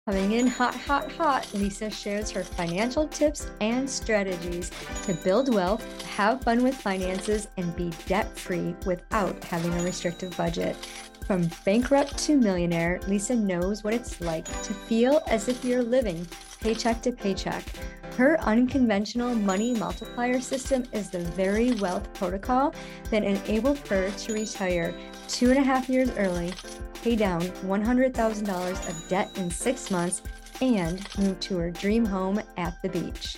Coming in hot, hot, hot, Lisa shares her financial tips and strategies to build wealth, have fun with finances, and be debt-free without having a restrictive budget. From bankrupt to millionaire, Lisa knows what it's like to feel as if you're living paycheck to paycheck. Her unconventional money multiplier system is the very wealth protocol that enabled her to retire 2.5 years early, pay down $100,000 of debt in 6 months, and move to her dream home at the beach.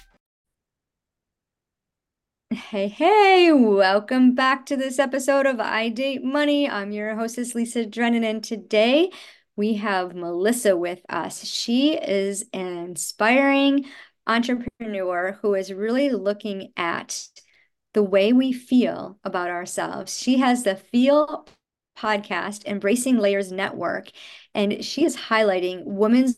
Hey, welcome back to this episode of I Date Money. I'm your hostess, Lisa Drennan, and today we have Melissa with us. She is an inspiring entrepreneur who is really looking at the way we feel about ourselves. She has the Feel podcast, Embracing Layers Network, and she is highlighting women's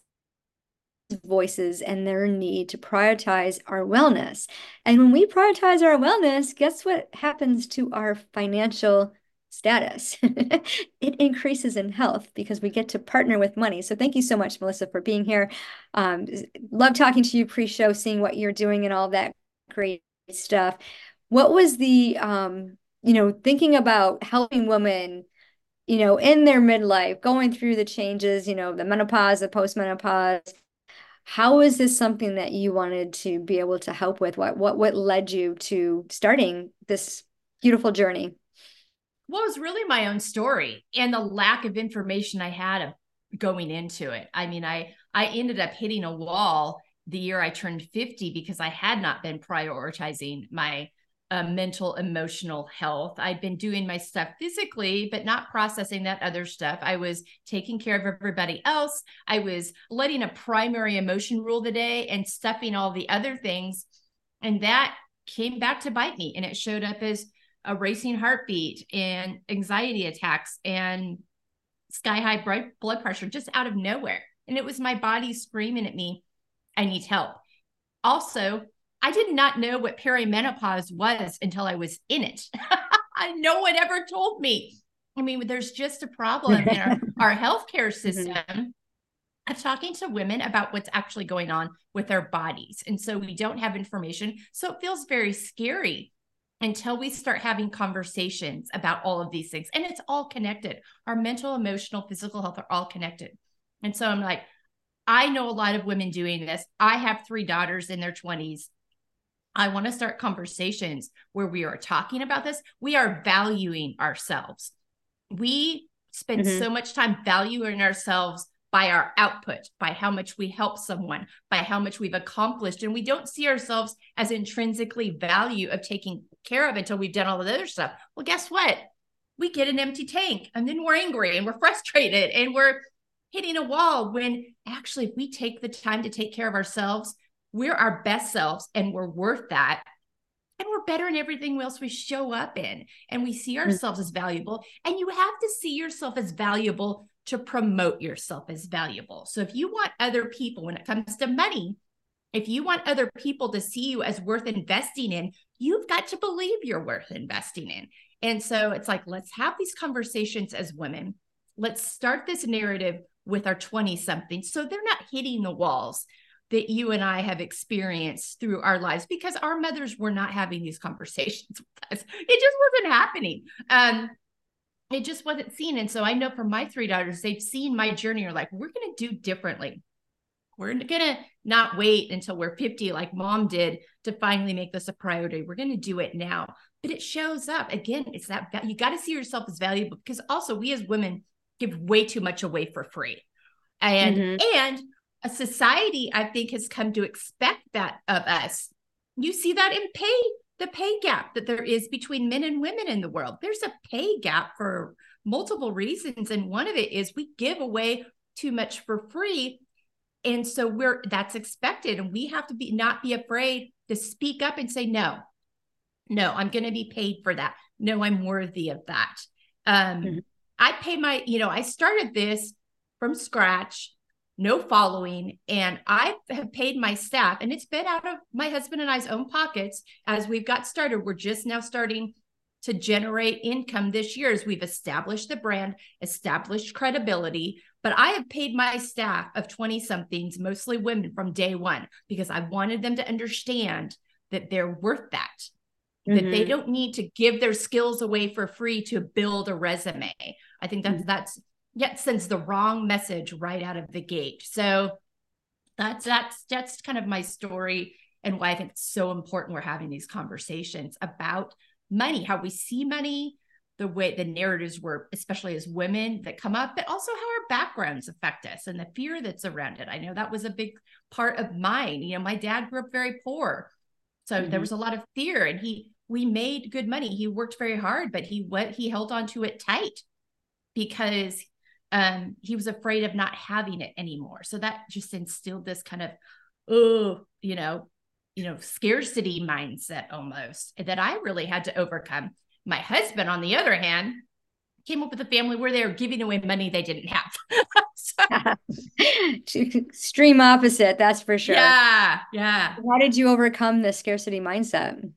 voices and their need to prioritize our wellness. And when we prioritize our wellness, guess what happens to our financial status? It increases in health because we get to partner with money. So thank you so much, Melissa, for being here. Love talking to you pre-show, seeing what you're doing and all that great stuff. What was the, thinking about helping women, in their midlife, going through the changes, the menopause, the postmenopause. How is this something that you wanted to be able to help with? What led you to starting this beautiful journey? Well, it was really my own story and the lack of information I had of going into it. I mean, I ended up hitting a wall the year I turned 50 because I had not been prioritizing my mental, emotional health. I'd been doing my stuff physically, but not processing that other stuff. I was taking care of everybody else. I was letting a primary emotion rule the day and stuffing all the other things. And that came back to bite me. And it showed up as a racing heartbeat and anxiety attacks and sky high blood pressure just out of nowhere. And it was my body screaming at me, I need help. Also, I did not know what perimenopause was until I was in it. No one ever told me. I mean, there's just a problem in our healthcare system of talking to women about what's actually going on with their bodies. And so we don't have information. So it feels very scary until we start having conversations about all of these things. And it's all connected. Our mental, emotional, physical health are all connected. And so I'm like, I know a lot of women doing this. I have 3 daughters in their 20s. I want to start conversations where we are talking about this. We are valuing ourselves. We spend so much time valuing ourselves by our output, by how much we help someone, by how much we've accomplished. And we don't see ourselves as intrinsically value of taking care of until we've done all the other stuff. Well, guess what? We get an empty tank and then we're angry and we're frustrated and we're hitting a wall when actually, if we take the time to take care of ourselves, we're our best selves and we're worth that. And we're better in everything else we show up in. And we see ourselves as valuable. And you have to see yourself as valuable to promote yourself as valuable. So if you want other people, when it comes to money, if you want other people to see you as worth investing in, you've got to believe you're worth investing in. And so it's like, let's have these conversations as women. Let's start this narrative with our 20-something so they're not hitting the walls that you and I have experienced through our lives, because our mothers were not having these conversations with us. It just wasn't happening. It just wasn't seen. And so I know from my 3 daughters, they've seen my journey, are like, we're going to do differently. We're going to not wait until we're 50 like mom did to finally make this a priority. We're going to do it now. But it shows up. Again, it's that you got to see yourself as valuable, because also we as women give way too much away for free. And a society, I think, has come to expect that of us. You see that in the pay gap that there is between men and women in the world. There's a pay gap for multiple reasons. And one of it is we give away too much for free. And so that's expected. And we have to not be afraid to speak up and say, no, I'm going to be paid for that. No, I'm worthy of that. I pay I started this from scratch, no following, and I have paid my staff, and it's been out of my husband and I's own pockets as we've got started. We're just now starting to generate income this year as we've established the brand, established credibility. but I have paid my staff of 20 somethings, mostly women, from day one, because I wanted them to understand that they're worth that, that they don't need to give their skills away for free to build a resume. I think that's yet sends the wrong message right out of the gate. So that's kind of my story, and why I think it's so important we're having these conversations about money, how we see money, the way the narratives were, especially as women, that come up, but also how our backgrounds affect us and the fear that's around it. I know that was a big part of mine. You know, my dad grew up very poor, so there was a lot of fear, and we made good money. He worked very hard, but he held on to it tight because he was afraid of not having it anymore. So that just instilled this kind of, scarcity mindset almost that I really had to overcome. My husband, on the other hand, came up with a family where they were giving away money they didn't have. Extreme opposite, that's for sure. Yeah. How did you overcome the scarcity mindset?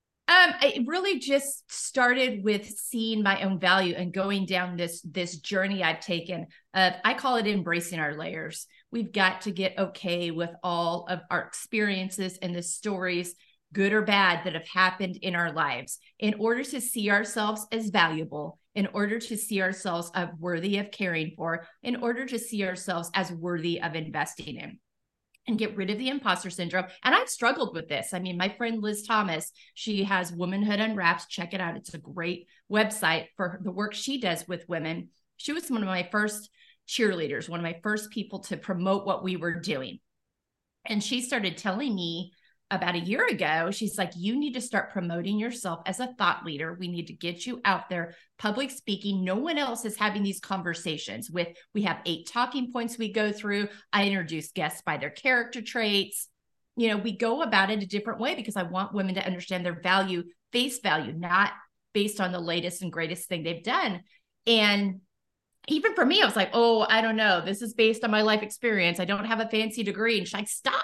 It really just started with seeing my own value and going down this journey I've taken. I call it embracing our layers. We've got to get okay with all of our experiences and the stories, good or bad, that have happened in our lives, in order to see ourselves as valuable, in order to see ourselves as worthy of caring for, in order to see ourselves as worthy of investing in, and get rid of the imposter syndrome. And I've struggled with this. I mean, my friend Liz Thomas, she has Womanhood Unwrapped. Check it out. It's a great website for the work she does with women. She was one of my first cheerleaders, one of my first people to promote what we were doing. And she started telling me about a year ago, she's like, you need to start promoting yourself as a thought leader. We need to get you out there, public speaking. No one else is having these conversations with. We have 8 talking points we go through. I introduce guests by their character traits. You know, we go about it a different way because I want women to understand their value, face value, not based on the latest and greatest thing they've done. And even for me, I was like, oh, I don't know. This is based on my life experience. I don't have a fancy degree. And she's like, stop.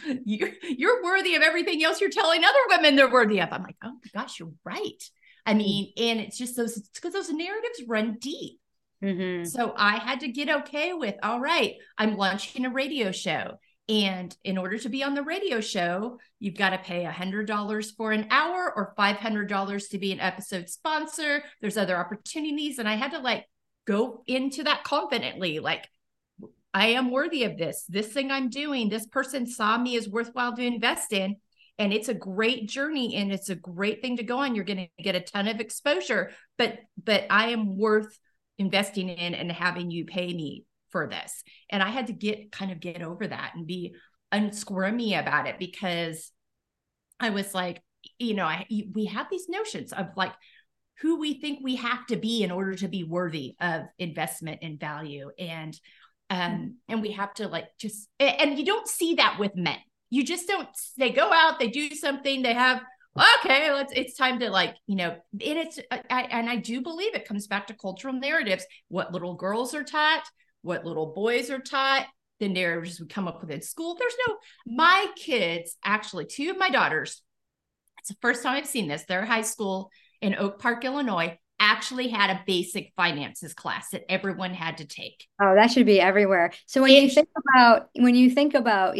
You're worthy of everything else you're telling other women they're worthy of. I'm like, oh my gosh, you're right. I mean, and it's just because those narratives run deep. So I had to get okay with, all right, I'm launching a radio show. And in order to be on the radio show, you've got to pay $100 for an hour or $500 to be an episode sponsor. There's other opportunities. And I had to go into that confidently, like, I am worthy of this thing I'm doing. This person saw me as worthwhile to invest in, and it's a great journey and it's a great thing to go on. You're going to get a ton of exposure, but I am worth investing in and having you pay me for this. And I had to get over that and be unsquirmy about it, because I was like, we have these notions of like who we think we have to be in order to be worthy of investment and value. And we have to and you don't see that with men. You just don't, they go out, they do something, they have, okay, it's time to and I do believe it comes back to cultural narratives, what little girls are taught, what little boys are taught, the narratives we come up with in school. My kids, actually, 2 of my daughters, it's the first time I've seen this. They're high school in Oak Park, Illinois, actually had a basic finances class that everyone had to take. Oh, that should be everywhere. So when you think about,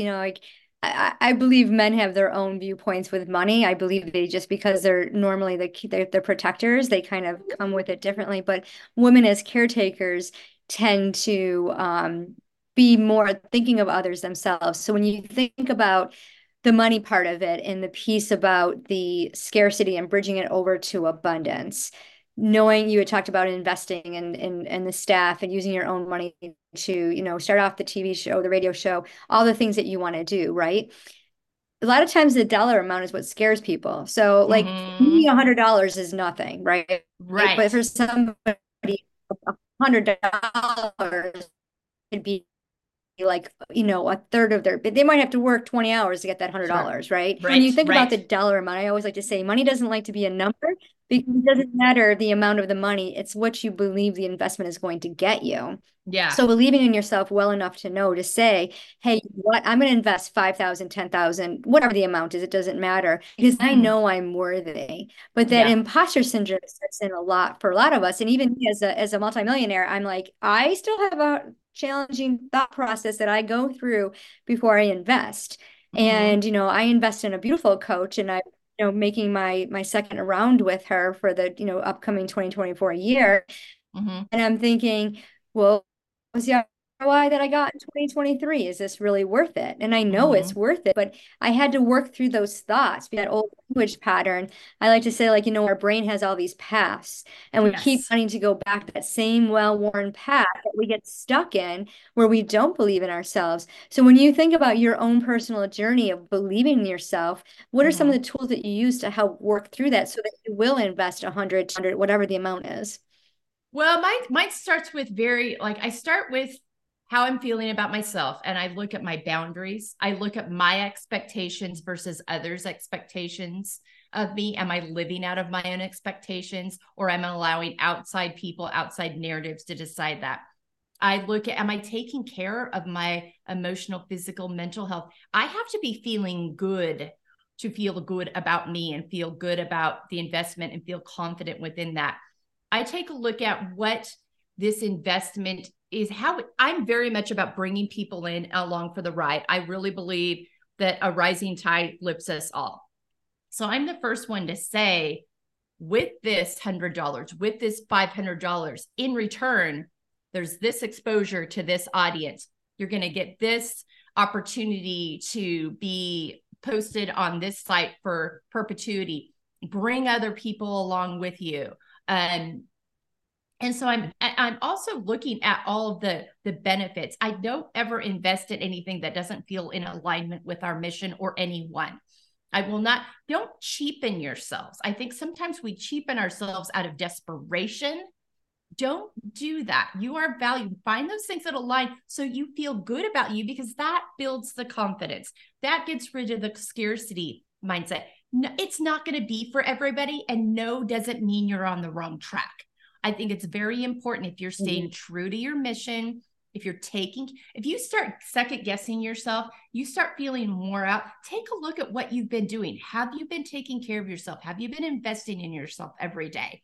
I believe men have their own viewpoints with money. I believe they, just because they're normally they're protectors, they kind of come with it differently. But women as caretakers tend to be more thinking of others themselves. So when you think about the money part of it and the piece about the scarcity and bridging it over to abundance, knowing you had talked about investing and the staff and using your own money to, start off the TV show, the radio show, all the things that you want to do, right? A lot of times the dollar amount is what scares people. So me, $100 is nothing, right? Right. But for somebody, $100 could be a third of but they might have to work 20 hours to get that $100, right? When you think about the dollar amount, I always like to say money doesn't like to be a number, because it doesn't matter the amount of the money. It's what you believe the investment is going to get you. Yeah. So believing in yourself well enough to know to say, hey, what, I'm going to invest 5,000, 10,000, whatever the amount is, it doesn't matter, because I know I'm worthy. But that imposter syndrome sets in a lot for a lot of us. And even me as a multimillionaire, I'm like, I still have challenging thought process that I go through before I invest. Mm-hmm. And, I invest in a beautiful coach, and I, making my second round with her for the, upcoming 2024 year. Mm-hmm. And I'm thinking, well, what was the ROI that I got in 2023? Is this really worth it? And I know Mm-hmm. it's worth it, but I had to work through those thoughts, that old language pattern. I like to say, like, our brain has all these paths, and we keep Yes. wanting to go back to that same well-worn path that we get stuck in, where we don't believe in ourselves. So when you think about your own personal journey of believing in yourself, what are some of Mm-hmm. the tools that you use to help work through that so that you will invest 100, 200, whatever the amount is? Well, mine starts with I start with how I'm feeling about myself, and I look at my boundaries. I look at my expectations versus others' expectations of me. Am I living out of my own expectations, or am I allowing outside people, outside narratives to decide that? I look at, am I taking care of my emotional, physical, mental health? I have to be feeling good to feel good about me and feel good about the investment and feel confident within that. I take a look at what this investment is, how I'm very much about bringing people in along for the ride. I really believe that a rising tide lifts us all. So I'm the first one to say, with this $100, with this $500 in return, there's this exposure to this audience. You're going to get this opportunity to be posted on this site for perpetuity. Bring other people along with you. And so I'm also looking at all of the benefits. I don't ever invest in anything that doesn't feel in alignment with our mission or anyone. I will not, don't cheapen yourselves. I think sometimes we cheapen ourselves out of desperation. Don't do that. You are valued. Find those things that align so you feel good about you, because that builds the confidence. That gets rid of the scarcity mindset. No, it's not going to be for everybody, and no doesn't mean you're on the wrong track. I think it's very important, if you're staying true to your mission, if you start second guessing yourself, you start feeling more out, take a look at what you've been doing. Have you been taking care of yourself? Have you been investing in yourself every day?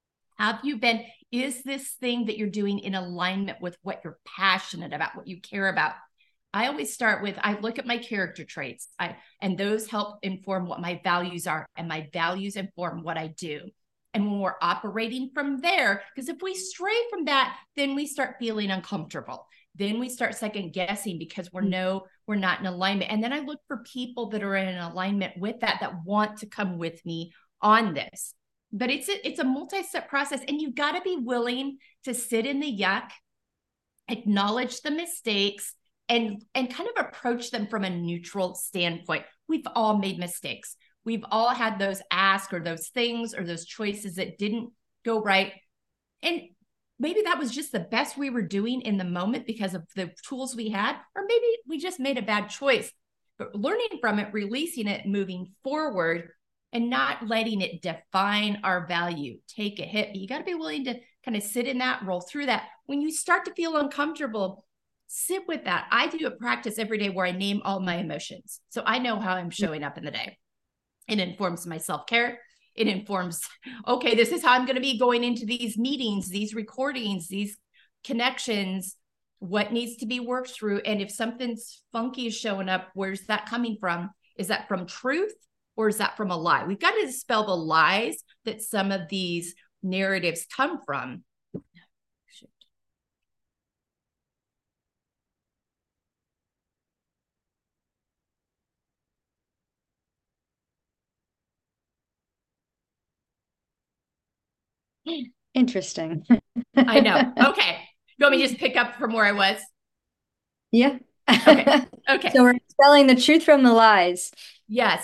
Is this thing that you're doing in alignment with what you're passionate about, what you care about? I always start with, I look at my character traits, and those help inform what my values are, and my values inform what I do. And when we're operating from there, because if we stray from that, then we start feeling uncomfortable. Then we start second guessing because we're not in alignment. And then I look for people that are in alignment with that want to come with me on this. But it's a multi-step process, and you've got to be willing to sit in the yuck, acknowledge the mistakes, and kind of approach them from a neutral standpoint. We've all made mistakes. We've all had those asks or those things or those choices that didn't go right. And maybe that was just the best we were doing in the moment because of the tools we had, or maybe we just made a bad choice. But learning from it, releasing it, moving forward, and not letting it define our value. Take a hit. You got to be willing to kind of sit in that, roll through that. When you start to feel uncomfortable, sit with that. I do a practice every day where I name all my emotions, so I know how I'm showing up in the day. It informs my self-care. It informs, okay, this is how I'm going to be going into these meetings, these recordings, these connections, what needs to be worked through. And if something's funky is showing up, where's that coming from? Is that from truth, or is that from a lie? We've got to dispel the lies that some of these narratives come from. Interesting. I know. Okay. You want me to just pick up from where I was? Yeah. Okay. Okay. So we're telling the truth from the lies. Yes.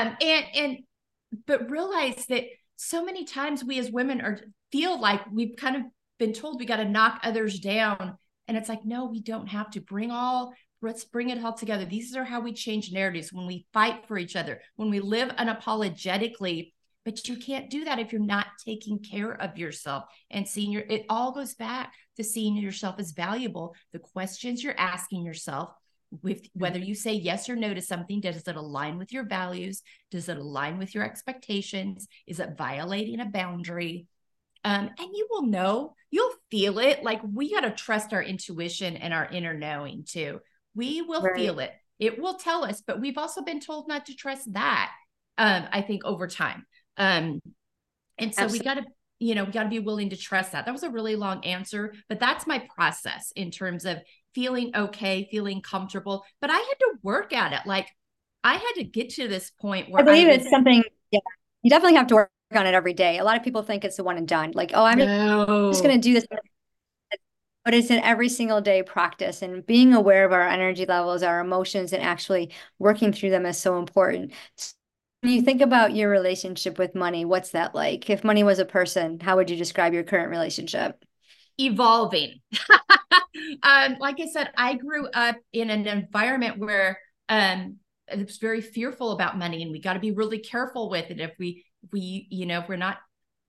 But realize that so many times we as women feel like we've kind of been told we got to knock others down. And it's like, no, we don't have to. Let's bring it all together. These are how we change narratives, when we fight for each other, when we live unapologetically. But you can't do that if you're not taking care of yourself and it all goes back to seeing yourself as valuable. The questions you're asking yourself, with whether you say yes or no to something, does it align with your values? Does it align with your expectations? Is it violating a boundary? And you will know, you'll feel it. Like we got to trust our intuition and our inner knowing too. We will Right. feel it. It will tell us, but we've also been told not to trust that. I think over time. Um, and so we Absolutely. got to, we got to be willing to trust that. That was a really long answer, but that's my process in terms of feeling okay, feeling comfortable. But I had to work at it. Like I had to get to this point I where I believe was, it's something, yeah, you definitely have to work on it every day. A lot of people think it's the one and done. Like, oh, I'm just going no, to do this. But it's an every single day practice, and being aware of our energy levels, our emotions, and actually working through them is so important. When you think about your relationship with money, what's that like? If money was a person, how would you describe your current relationship? evolving. Like I said, I grew up in an environment where it was very fearful about money, and we got to be really careful with it. If we're not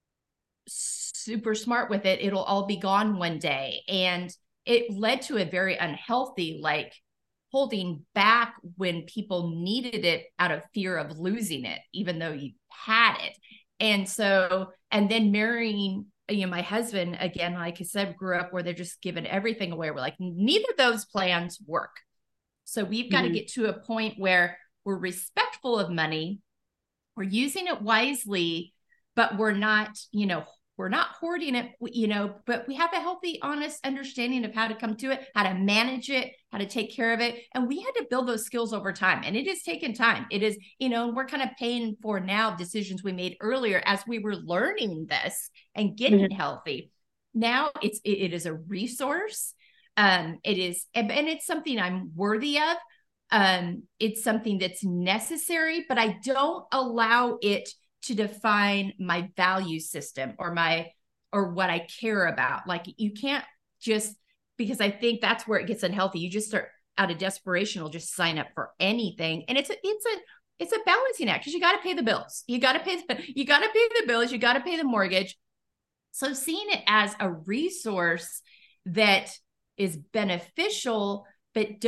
super smart with it, it'll all be gone one day. And it led to a very unhealthy, like holding back when people needed it out of fear of losing it, even though you had it. And so, and then marrying, my husband, again, like I said, grew up where they're just giving everything away. We're like, neither of those plans work. So we've got to Mhm. get to a point where we're respectful of money, we're using it wisely, but we're not hoarding it, but we have a healthy, honest understanding of how to come to it, how to manage it, how to take care of it. And we had to build those skills over time. And it has taken time. It is, we're kind of paying for now decisions we made earlier as we were learning this and getting Mhm. healthy. Now it is a resource. It is, and it's something I'm worthy of. It's something that's necessary, but I don't allow it to define my value system or what I care about. Like you can't just, because I think that's where it gets unhealthy. You just start out of desperation will just sign up for anything. And it's a balancing act because you got to pay the bills. You got to pay the bills, you got to pay the mortgage. So seeing it as a resource that is beneficial, but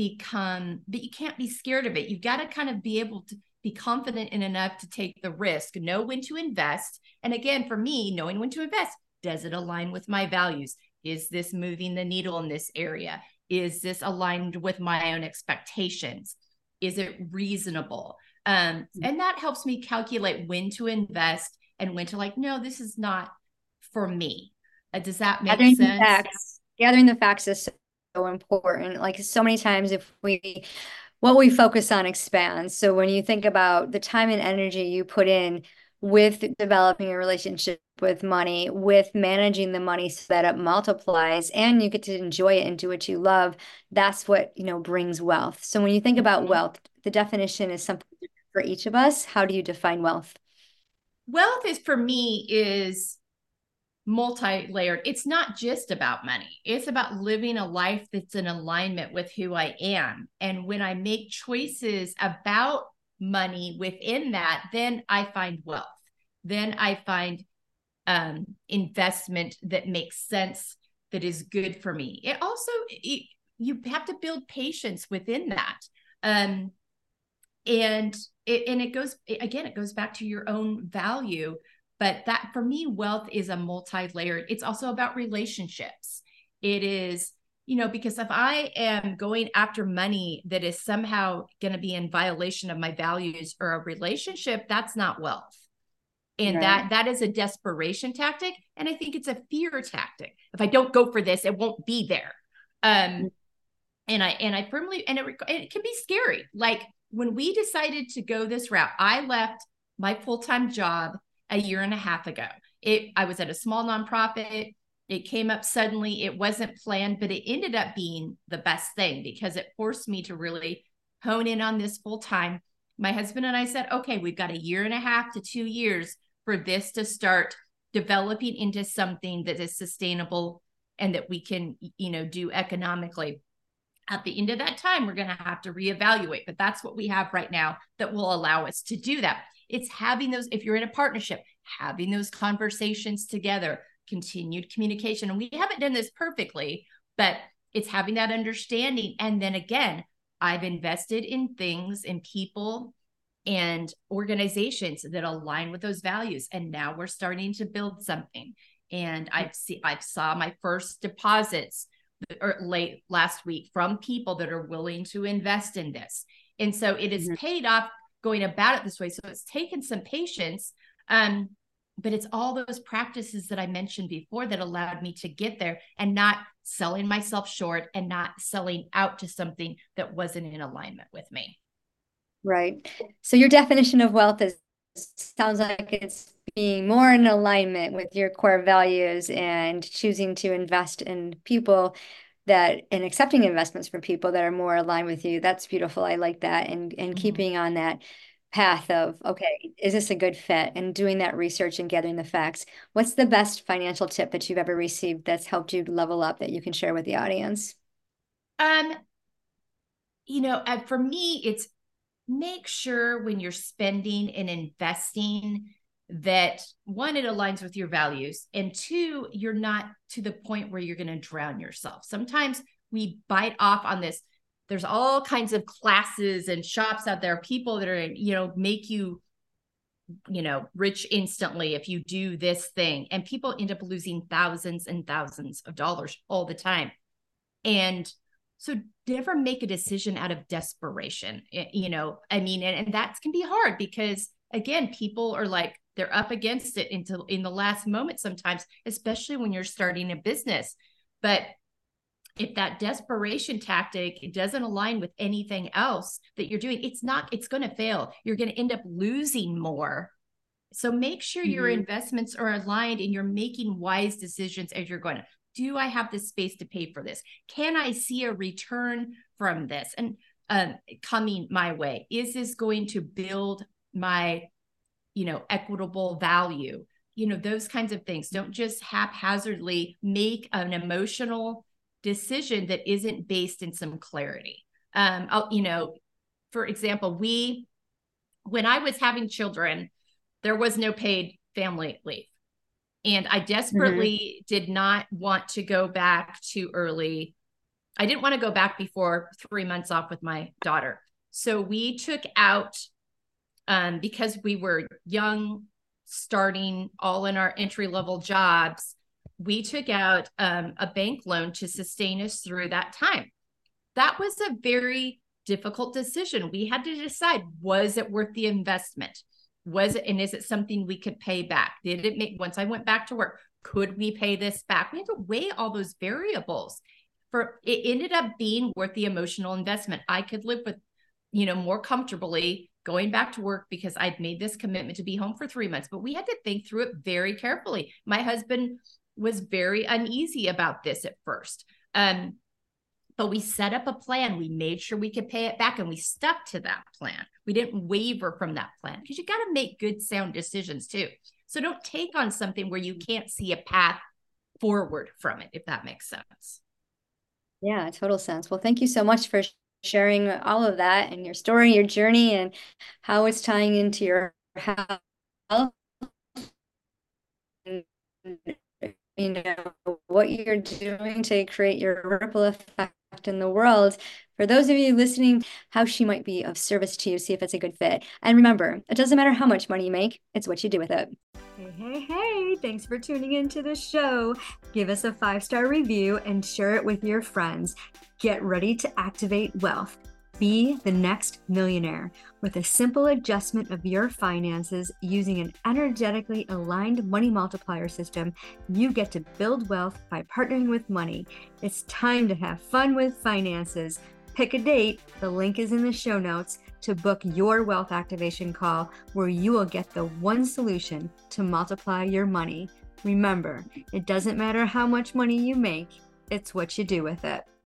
you can't be scared of it. You've got to kind of be able to be confident in enough to take the risk, know when to invest. And again, for me, knowing when to invest, does it align with my values? Is this moving the needle in this area? Is this aligned with my own expectations? Is it reasonable? And that helps me calculate when to invest and when to like, no, this is not for me. Does that make Gathering the sense? facts, gathering the facts is so important. Like so many times, if we what we focus on expands. So when you think about the time and energy you put in with developing a relationship with money, with managing the money so that it multiplies and you get to enjoy it and do what you love, that's what, brings wealth. So when you think about Mm-hmm. wealth, the definition is something different for each of us. How do you define wealth? Wealth is for me is multi-layered. It's not just about money. It's about living a life that's in alignment with who I am. And when I make choices about money within that, then I find wealth. Then I find investment that makes sense, that is good for me. You have to build patience within that. Um, and it goes back to your own value, but that for me wealth is a multi-layered, it's also about relationships. It is, because if I am going after money that is somehow going to be in violation of my values or a relationship, that's not wealth. And Right. that is a desperation tactic, and I think it's a fear tactic. If I don't go for this, it won't be there. um and I firmly, and it can be scary. Like when we decided to go this route, I left my full-time job a year and a half ago. I was at a small nonprofit. It came up suddenly. It wasn't planned, but it ended up being the best thing because it forced me to really hone in on this full time. My husband and I said, okay, we've got a year and a half to 2 years for this to start developing into something that is sustainable and that we can, do economically. At the end of that time, we're going to have to reevaluate, but that's what we have right now that will allow us to do that. It's having those, if you're in a partnership, having those conversations together, continued communication. And we haven't done this perfectly, but it's having that understanding. And then again, I've invested in things and people and organizations that align with those values. And now we're starting to build something. And I saw my first deposits late last week from people that are willing to invest in this. And so it is paid off going about it this way. So it's taken some patience. But it's all those practices that I mentioned before that allowed me to get there and not selling myself short and not selling out to something that wasn't in alignment with me. Right. So your definition of wealth sounds like it's being more in alignment with your core values and choosing to invest in people and accepting investments from people that are more aligned with you. That's beautiful. I like that. And keeping on that path of, okay, is this a good fit? And doing that research and gathering the facts. What's the best financial tip that you've ever received that's helped you level up that you can share with the audience? For me, it's make sure when you're spending and investing that, one, it aligns with your values, and two, you're not to the point where you're going to drown yourself. Sometimes we bite off on this. There's all kinds of classes and shops out there, people that are, make you, rich instantly if you do this thing. And people end up losing thousands and thousands of dollars all the time. And so never make a decision out of desperation, and that can be hard because, again, people are like, they're up against it in the last moment sometimes, especially when you're starting a business. But if that desperation tactic doesn't align with anything else that you're doing, it's going to fail. You're going to end up losing more. So make sure your investments are aligned and you're making wise decisions as you're going. Do I have the space to pay for this? Can I see a return from this and coming my way? Is this going to build my, equitable value? Those kinds of things. Don't just haphazardly make an emotional decision that isn't based in some clarity. For example, when I was having children, there was no paid family leave. And I desperately did not want to go back too early. I didn't want to go back before 3 months off with my daughter. So we took out, because we were young, starting all in our entry-level jobs, we took out a bank loan to sustain us through that time. That was a very difficult decision. We had to decide, was it worth the investment? And is it something we could pay back? Did it make, once I went back to work, could we pay this back? We had to weigh all those variables. It ended up being worth the emotional investment. I could live with, more comfortably going back to work because I'd made this commitment to be home for 3 months, but we had to think through it very carefully. My husband was very uneasy about this at first. But we set up a plan. We made sure we could pay it back and we stuck to that plan. We didn't waver from that plan because you got to make good, sound decisions too. So don't take on something where you can't see a path forward from it, if that makes sense. Yeah, total sense. Well, thank you so much for sharing all of that and your story, your journey, and how it's tying into your health. What you're doing to create your ripple effect in the world. For those of you listening, how she might be of service to you, see if it's a good fit. And remember, it doesn't matter how much money you make, it's what you do with it. Hey, thanks for tuning into the show. Give us a 5-star review and share it with your friends. Get ready to activate wealth. Be the next millionaire with a simple adjustment of your finances using an energetically aligned money multiplier system. You get to build wealth by partnering with money. It's time to have fun with finances. Pick a date. The link is in the show notes to book your wealth activation call where you will get the one solution to multiply your money. Remember, it doesn't matter how much money you make, it's what you do with it.